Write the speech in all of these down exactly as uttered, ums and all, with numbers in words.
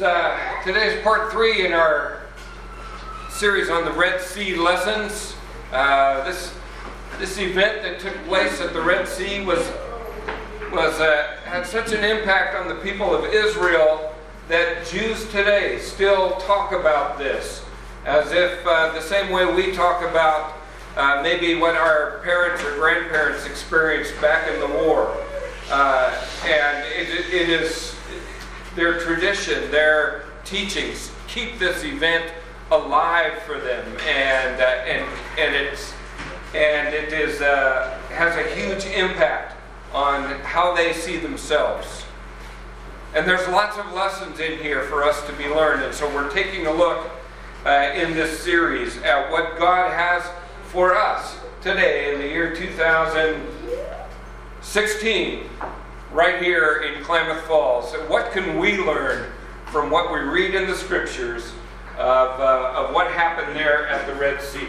uh, today's part three in our series on the Red Sea lessons. Uh, this this event that took place at the Red Sea was was uh, had such an impact on the people of Israel that Jews today still talk about this as if uh, the same way we talk about uh, maybe what our parents or grandparents experienced back in the war. Uh, and it, it is their tradition, their teachings keep this event alive for them, and uh, and and it's and it is uh, has a huge impact on how they see themselves. And there's lots of lessons in here for us to be learned, and so we're taking a look uh, in this series at what God has for us today in the year two thousand sixteen, right here in Klamath Falls. What can we learn from what we read in the scriptures of, uh, of what happened there at the Red Sea?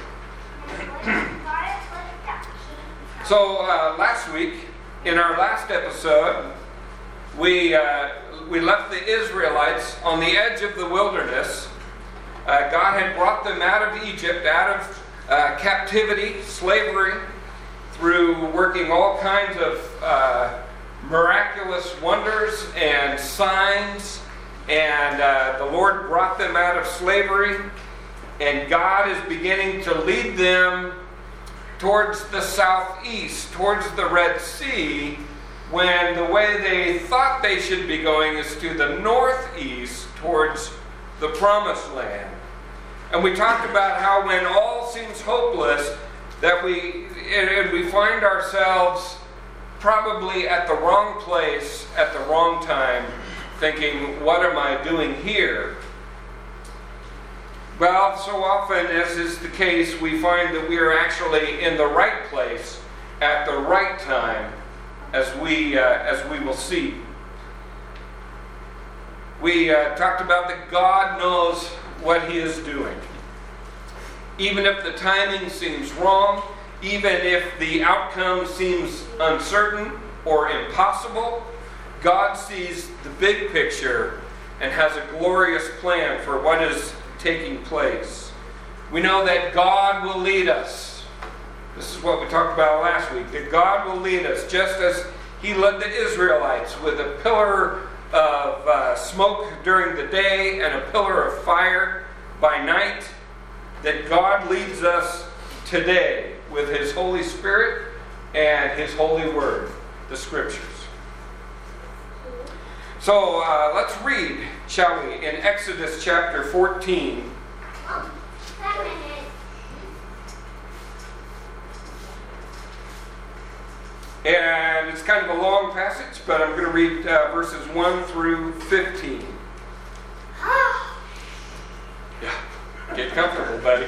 So uh, last week, in our last episode, we uh, we left the Israelites on the edge of the wilderness. Uh, God had brought them out of Egypt, out of uh, captivity, slavery, through working all kinds of uh, miraculous wonders and signs. And uh, the Lord brought them out of slavery. And God is beginning to lead them towards the southeast, towards the Red Sea, when the way they thought they should be going is to the northeast, towards the Promised Land. And we talked about how when all seems hopeless, that we and we find ourselves probably at the wrong place at the wrong time, thinking, what am I doing here? Well, so often, as is the case, we find that we are actually in the right place at the right time, as we uh, as we will see. We uh, talked about that God knows what He is doing. Even if the timing seems wrong, even if the outcome seems uncertain or impossible, God sees the big picture and has a glorious plan for what is taking place. We know that God will lead us. This is what we talked about last week, that God will lead us just as He led the Israelites with a pillar of uh, smoke during the day and a pillar of fire by night, that God leads us today with His Holy Spirit and His Holy Word, the Scriptures. So uh, let's read, shall we, in Exodus chapter fourteen. And it's kind of a long passage, but I'm going to read uh, verses one through fifteen. Yeah, get comfortable, buddy.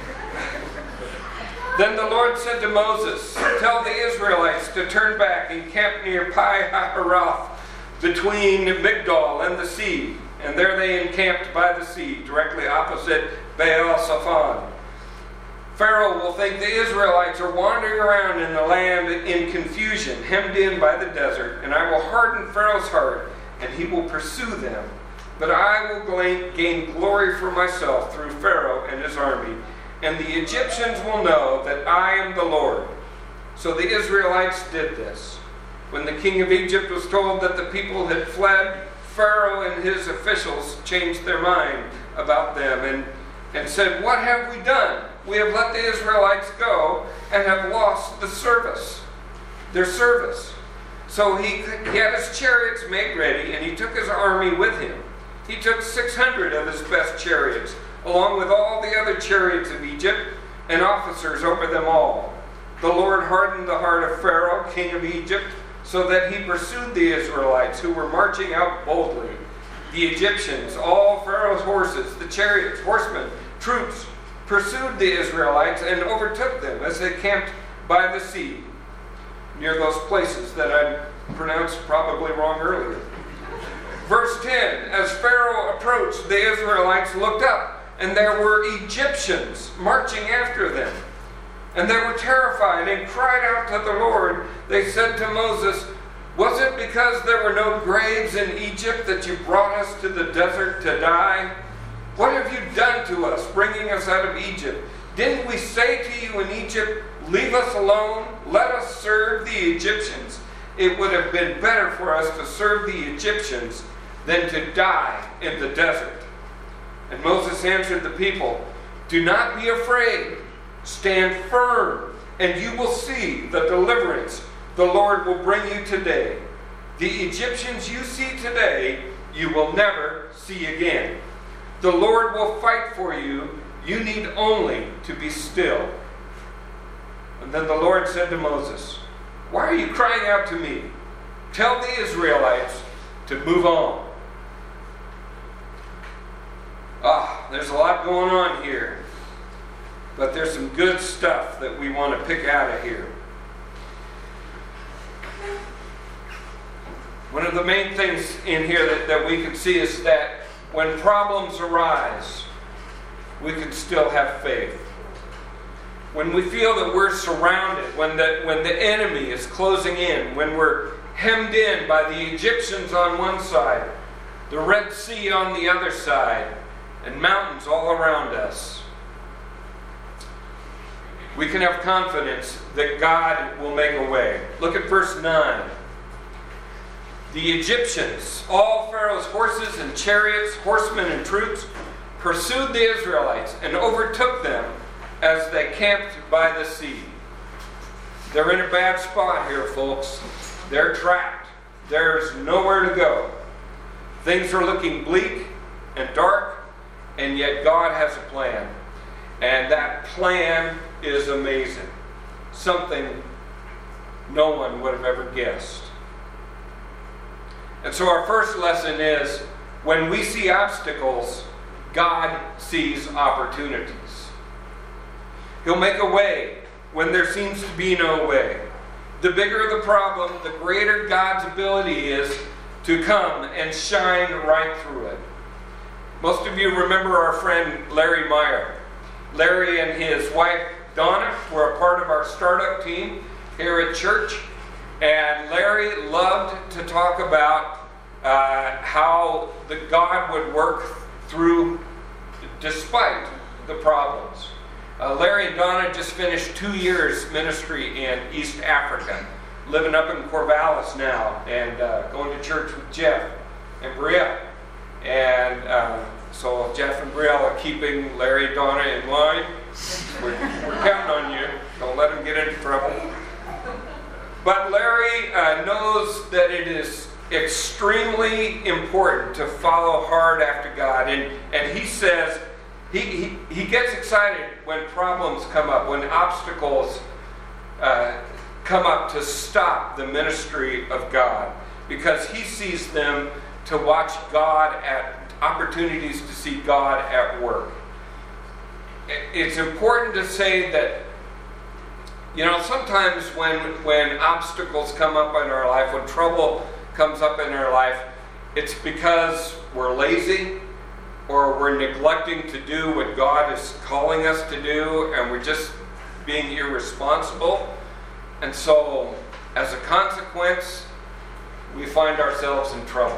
Then the Lord said to Moses, "Tell the Israelites to turn back and camp near Pi-hahiroth, between Migdol and the sea." And there they encamped by the sea, directly opposite Baal-Zephon. Pharaoh will think the Israelites are wandering around in the land in confusion, hemmed in by the desert, and I will harden Pharaoh's heart, and he will pursue them. But I will gain glory for myself through Pharaoh and his army, and the Egyptians will know that I am the Lord. So the Israelites did this. When the king of Egypt was told that the people had fled, Pharaoh and his officials changed their mind about them and, and said, "What have we done? We have let the Israelites go and have lost the service, their service." So he, he had his chariots made ready, and he took his army with him. He took six hundred of his best chariots, along with all the other chariots of Egypt, and officers over them all. The Lord hardened the heart of Pharaoh, king of Egypt, so that he pursued the Israelites, who were marching out boldly. The Egyptians, all Pharaoh's horses, the chariots, horsemen, troops, pursued the Israelites and overtook them as they camped by the sea, near those places that I pronounced probably wrong earlier. Verse ten, as Pharaoh approached, the Israelites looked up, and there were Egyptians marching after them. And they were terrified and cried out to the Lord. They said to Moses, Was it because there were no graves in Egypt that you brought us to the desert to die? What have you done to us, bringing us out of Egypt? Didn't we say to you in Egypt, leave us alone, let us serve the Egyptians? It would have been better for us to serve the Egyptians than to die in the desert. And Moses answered the people, do not be afraid. Stand firm, and you will see the deliverance the Lord will bring you today. The Egyptians you see today, you will never see again. The Lord will fight for you. You need only to be still. And then the Lord said to Moses, why are you crying out to me? Tell the Israelites to move on. Ah, there's a lot going on here. But there's some good stuff that we want to pick out of here. One of the main things in here that, that we can see is that when problems arise, we can still have faith. When we feel that we're surrounded, when the, when the enemy is closing in, when we're hemmed in by the Egyptians on one side, the Red Sea on the other side, and mountains all around us, we can have confidence that God will make a way. Look at verse nine. The Egyptians, all Pharaoh's horses and chariots, horsemen and troops, pursued the Israelites and overtook them as they camped by the sea. They're in a bad spot here, folks. They're trapped. There's nowhere to go. Things are looking bleak and dark, and yet God has a plan. And that plan is amazing. Something no one would have ever guessed. And so our first lesson is, when we see obstacles, God sees opportunities. He'll make a way when there seems to be no way. The bigger the problem, the greater God's ability is to come and shine right through it. Most of you remember our friend Larry Meyer. Larry and his wife Donna were a part of our startup team here at church. And Larry loved to talk about uh, how the God would work through despite the problems. Uh, Larry and Donna just finished two years ministry in East Africa, living up in Corvallis now, and uh, going to church with Jeff and Brielle. And uh, so Jeff and Brielle are keeping Larry and Donna in line. We're, we're counting on you. Don't let them get into trouble. But Larry uh, knows that it is extremely important to follow hard after God. And, and he says, he, he, he gets excited when problems come up, when obstacles uh, come up to stop the ministry of God. Because he sees them to watch God at opportunities to see God at work. It's important to say that, you know, sometimes when when obstacles come up in our life, when trouble comes up in our life, it's because we're lazy or we're neglecting to do what God is calling us to do, and we're just being irresponsible. And so, as a consequence, we find ourselves in trouble.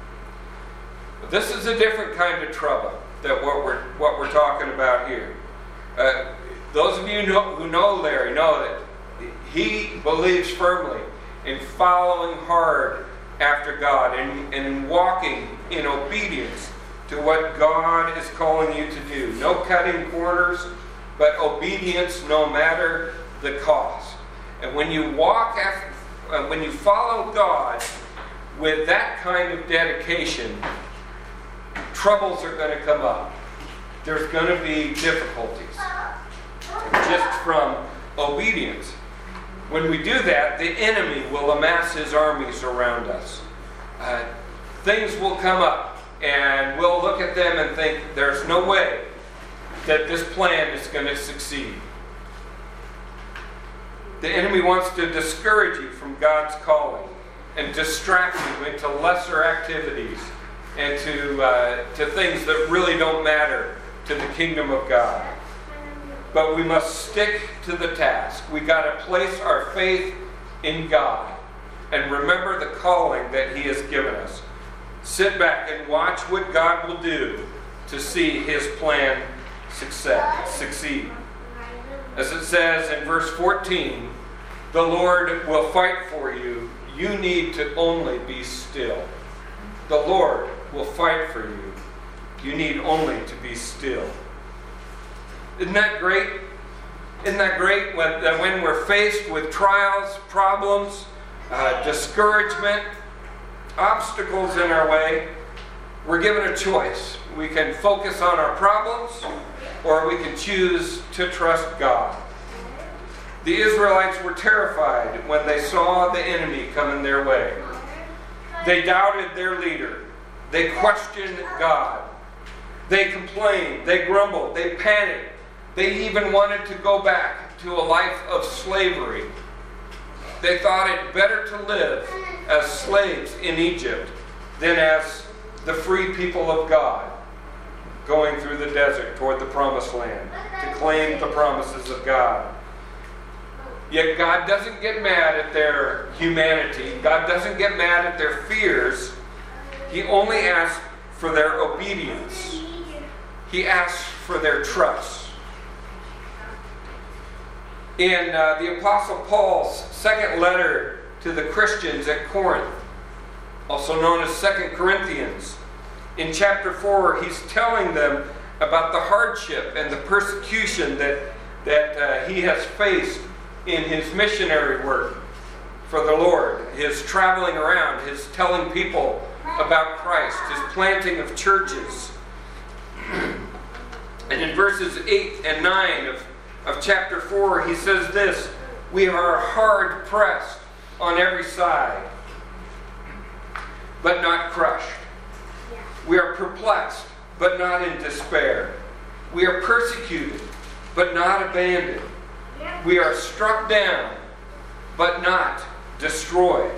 But this is a different kind of trouble than what we're what we're talking about here. Uh, those of you know, who know Larry know that he believes firmly in following hard after God and, and in walking in obedience to what God is calling you to do. No cutting corners, but obedience no matter the cost. And when you walk after, uh, when you follow God with that kind of dedication, troubles are going to come up. There's going to be difficulties just from obedience. When we do that, the enemy will amass his armies around us. Uh, things will come up, and we'll look at them and think, there's no way that this plan is going to succeed. The enemy wants to discourage you from God's calling and distract you into lesser activities and to uh, to things that really don't matter to the kingdom of God. But we must stick to the task. We got to place our faith in God. and remember the calling that He has given us. Sit back and watch what God will do to see His plan success, succeed. As it says in verse fourteen, the Lord will fight for you. You need to only be still. The Lord will fight for you. You need only to be still. Isn't that great? Isn't that great when, that when we're faced with trials, problems, uh, discouragement, obstacles in our way, we're given a choice. We can focus on our problems, or we can choose to trust God. The Israelites were terrified when they saw the enemy coming their way. They doubted their leader. They questioned God. They complained. They grumbled. They panicked. They even wanted to go back to a life of slavery. They thought it better to live as slaves in Egypt than as the free people of God, going through the desert toward the promised land to claim the promises of God. Yet God doesn't get mad at their humanity. God doesn't get mad at their fears. He only asks for their obedience. He asks for their trust. In uh, the Apostle Paul's second letter to the Christians at Corinth, also known as Second Corinthians, in chapter four, he's telling them about the hardship and the persecution that, that uh, he has faced in his missionary work for the Lord, his traveling around, his telling people about Christ, his planting of churches. And in verses eight and nine of, of chapter four, he says this: we are hard pressed on every side, but not crushed. We are perplexed, but not in despair. We are persecuted, but not abandoned. We are struck down, but not destroyed.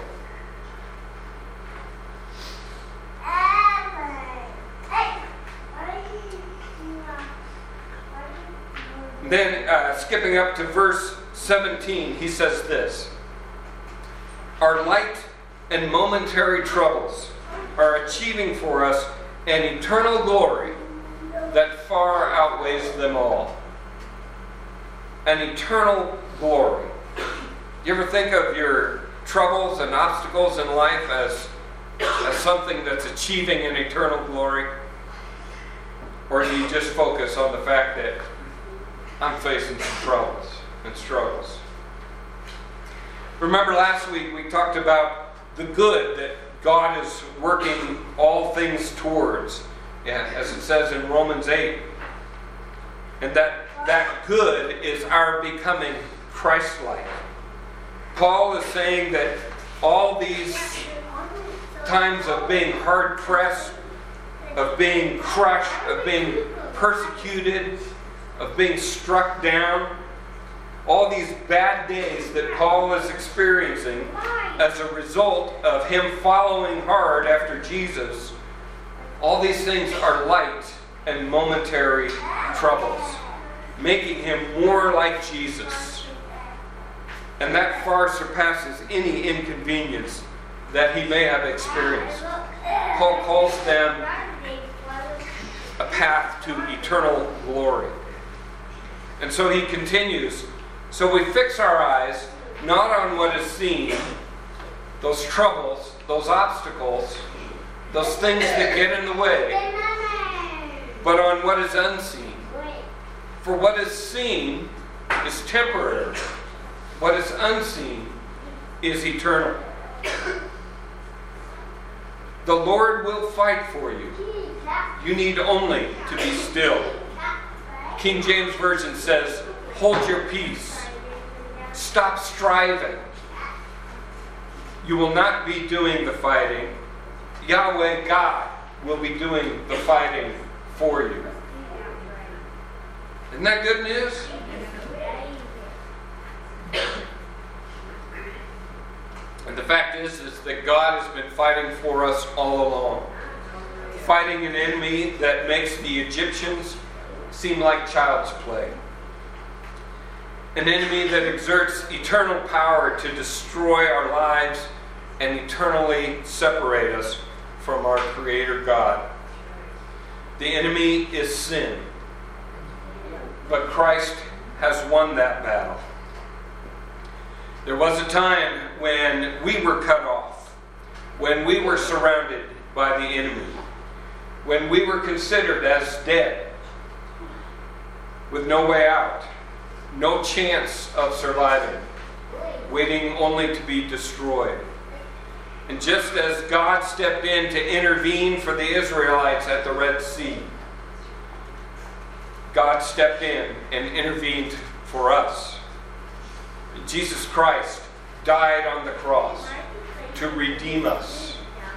Then, uh, skipping up to verse seventeen, he says this: our light and momentary troubles are achieving for us an eternal glory that far outweighs them all. An eternal glory. You ever think of your troubles and obstacles in life as, as something that's achieving an eternal glory? Or do you just focus on the fact that I'm facing some troubles and struggles? Remember last week we talked about the good that God is working all things towards, yeah, as it says in Romans eight. And that that good is our becoming Christ-like. Paul is saying that all these times of being hard-pressed, of being crushed, of being persecuted, of being struck down, all these bad days that Paul is experiencing as a result of him following hard after Jesus, all these things are light and momentary troubles, making him more like Jesus. And that far surpasses any inconvenience that he may have experienced. Paul calls them a path to eternal glory. And so he continues, so we fix our eyes not on what is seen, those troubles, those obstacles, those things that get in the way, but on what is unseen. For what is seen is temporary. What is unseen is eternal. The Lord will fight for you. You need only to be still. King James Version says, hold your peace. Stop striving. You will not be doing the fighting. Yahweh God will be doing the fighting for you. Isn't that good news? And the fact is, is that God has been fighting for us all along. Fighting an enemy that makes the Egyptians seem like child's play. An enemy that exerts eternal power to destroy our lives and eternally separate us from our Creator God. The enemy is sin, but Christ has won that battle. There was a time when we were cut off, when we were surrounded by the enemy, when we were considered as dead, with no way out, no chance of surviving, waiting only to be destroyed. And just as God stepped in to intervene for the Israelites at the Red Sea, God stepped in and intervened for us. Jesus Christ died on the cross to redeem us.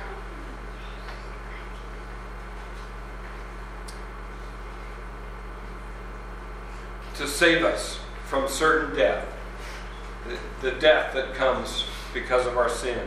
To save us from certain death, the death that comes because of our sin.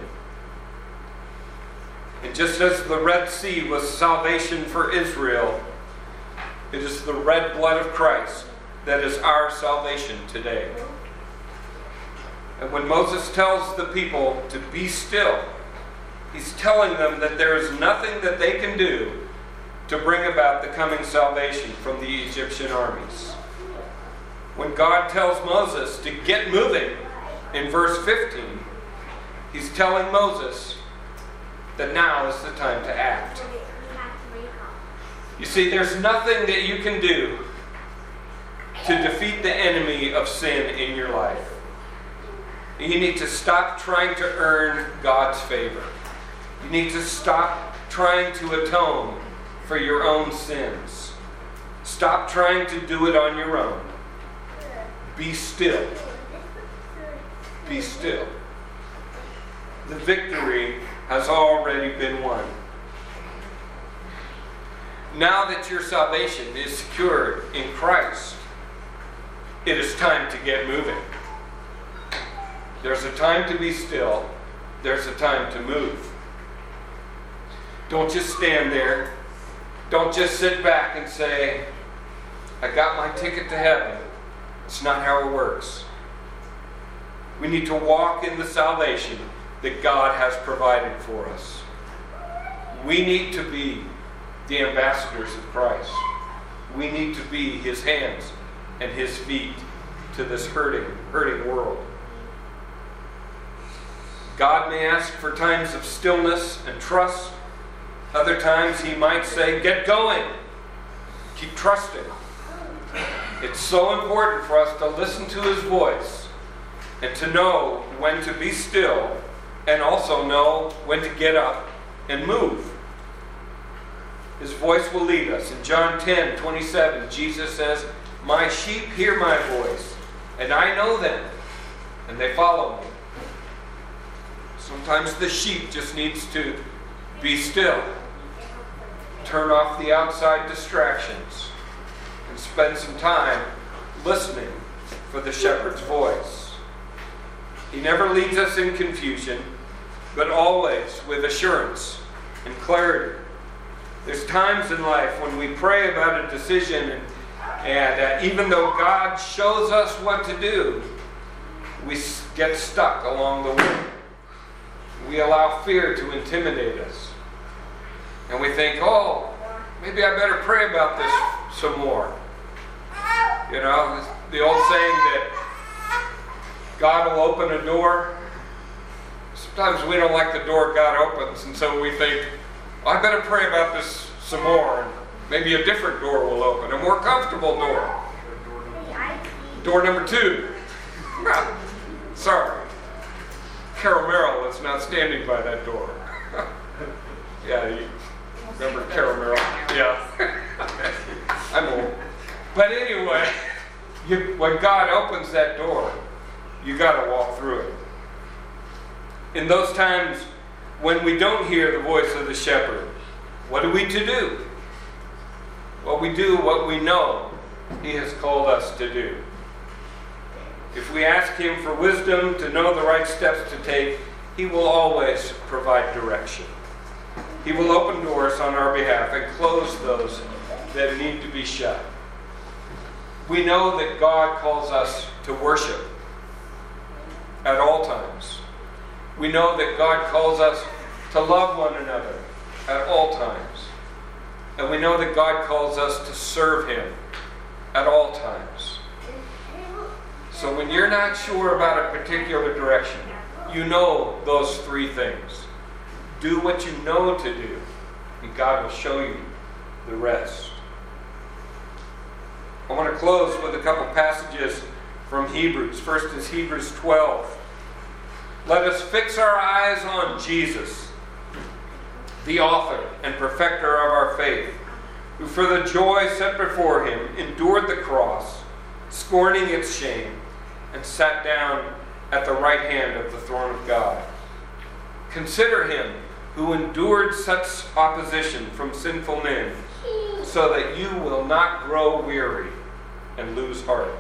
And just as the Red Sea was salvation for Israel, it is the red blood of Christ that is our salvation today. And when Moses tells the people to be still, he's telling them that there is nothing that they can do to bring about the coming salvation from the Egyptian armies. When God tells Moses to get moving in verse fifteen, he's telling Moses that now is the time to act. You see, there's nothing that you can do to defeat the enemy of sin in your life. You need to stop trying to earn God's favor. You need to stop trying to atone for your own sins. Stop trying to do it on your own. Be still. Be still. The victory has already been won. Now that your salvation is secured in Christ, it is time to get moving. There's a time to be still. There's a time to move. Don't just stand there. Don't just sit back and say, I got my ticket to heaven. It's not how it works. We need to walk in the salvation that God has provided for us. We need to be the ambassadors of Christ. We need to be His hands and His feet to this hurting, hurting world. God may ask for times of stillness and trust. Other times He might say, get going. Keep trusting. It's so important for us to listen to His voice and to know when to be still and also know when to get up and move. His voice will lead us. In John ten twenty-seven, Jesus says, my sheep hear my voice, and I know them, and they follow me. Sometimes the sheep just needs to be still. Turn off the outside distractions and spend some time listening for the shepherd's voice. He never leads us in confusion, but always with assurance and clarity. There's times in life when we pray about a decision, and, and uh, even though God shows us what to do, we get stuck along the way. We allow fear to intimidate us. And we think, oh, maybe I better pray about this some more. You know, the old saying that God will open a door. Sometimes we don't like the door God opens, and so we think, oh, I better pray about this some more, and maybe a different door will open, a more comfortable door. Door number two. Sorry. Carol Merrill is not standing by that door. Yeah, you remember Carol Merrill? Yeah. I'm old. But anyway, you, when God opens that door, you got to walk through it. In those times when we don't hear the voice of the shepherd, what are we to do? Well, we do what we know He has called us to do. If we ask Him for wisdom to know the right steps to take, He will always provide direction. He will open doors on our behalf and close those that need to be shut. We know that God calls us to worship at all times. We know that God calls us to love one another at all times. And we know that God calls us to serve Him at all times. So when you're not sure about a particular direction, you know those three things. Do what you know to do, and God will show you the rest. I want to close with a couple passages from Hebrews. First is Hebrews twelve. Let us fix our eyes on Jesus, the author and perfecter of our faith, who for the joy set before Him endured the cross, scorning its shame, and sat down at the right hand of the throne of God. Consider Him who endured such opposition from sinful men, so that you will not grow weary and lose heart.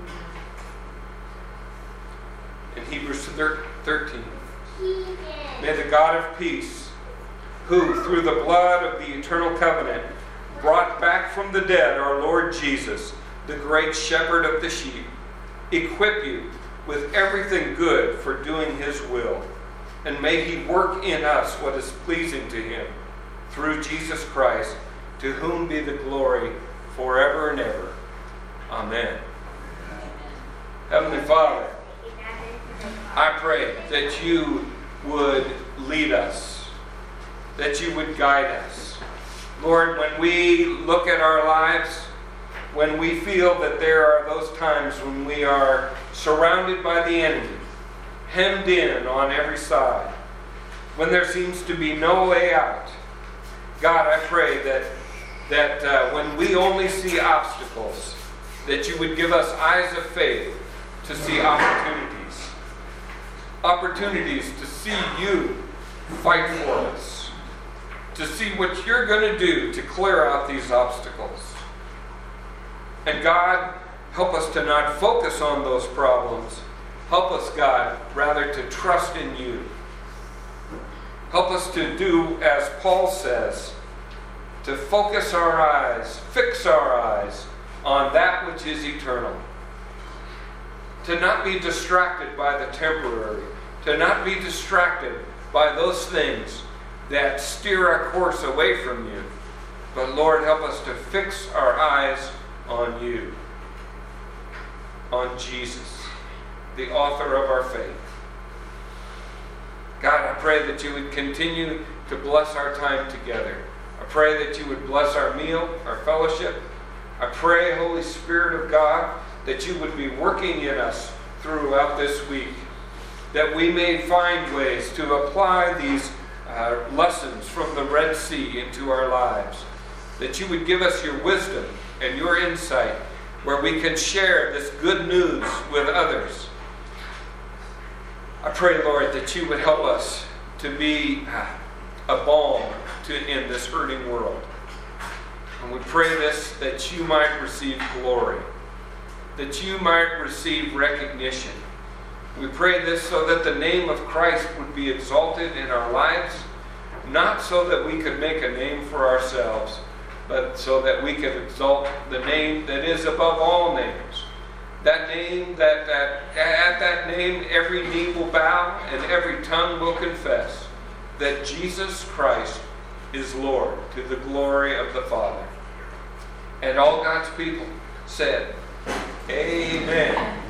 In Hebrews thirteen, may the God of peace, who through the blood of the eternal covenant brought back from the dead our Lord Jesus, the great shepherd of the sheep, equip you with everything good for doing His will, and may He work in us what is pleasing to Him, through Jesus Christ, to whom be the glory forever and ever. Amen. Heavenly Father, I pray that you would lead us, that you would guide us. Lord, when we look at our lives, when we feel that there are those times when we are surrounded by the enemy, hemmed in on every side, when there seems to be no way out, God, I pray that, that uh, when we only see obstacles, that you would give us eyes of faith to see opportunities. Opportunities to see you fight for us. To see what you're going to do to clear out these obstacles. And God, help us to not focus on those problems. Help us, God, rather to trust in you. Help us to do as Paul says, to focus our eyes, fix our eyes on that which is eternal. To not be distracted by the temporary. To not be distracted by those things that steer our course away from you. But Lord, help us to fix our eyes on you. On Jesus, the author of our faith. God, I pray that you would continue to bless our time together. I pray that you would bless our meal, our fellowship. I pray, Holy Spirit of God, that you would be working in us throughout this week, that we may find ways to apply these uh, lessons from the Red Sea into our lives, that you would give us your wisdom and your insight where we can share this good news with others. I pray, Lord, that you would help us to be a balm to, in this hurting world. And we pray this, that you might receive glory, that you might receive recognition. We pray this so that the name of Christ would be exalted in our lives, not so that we could make a name for ourselves, but so that we could exalt the name that is above all names. That name, that, that at that name every knee will bow and every tongue will confess that Jesus Christ is Lord, to the glory of the Father. And all God's people said, Amen.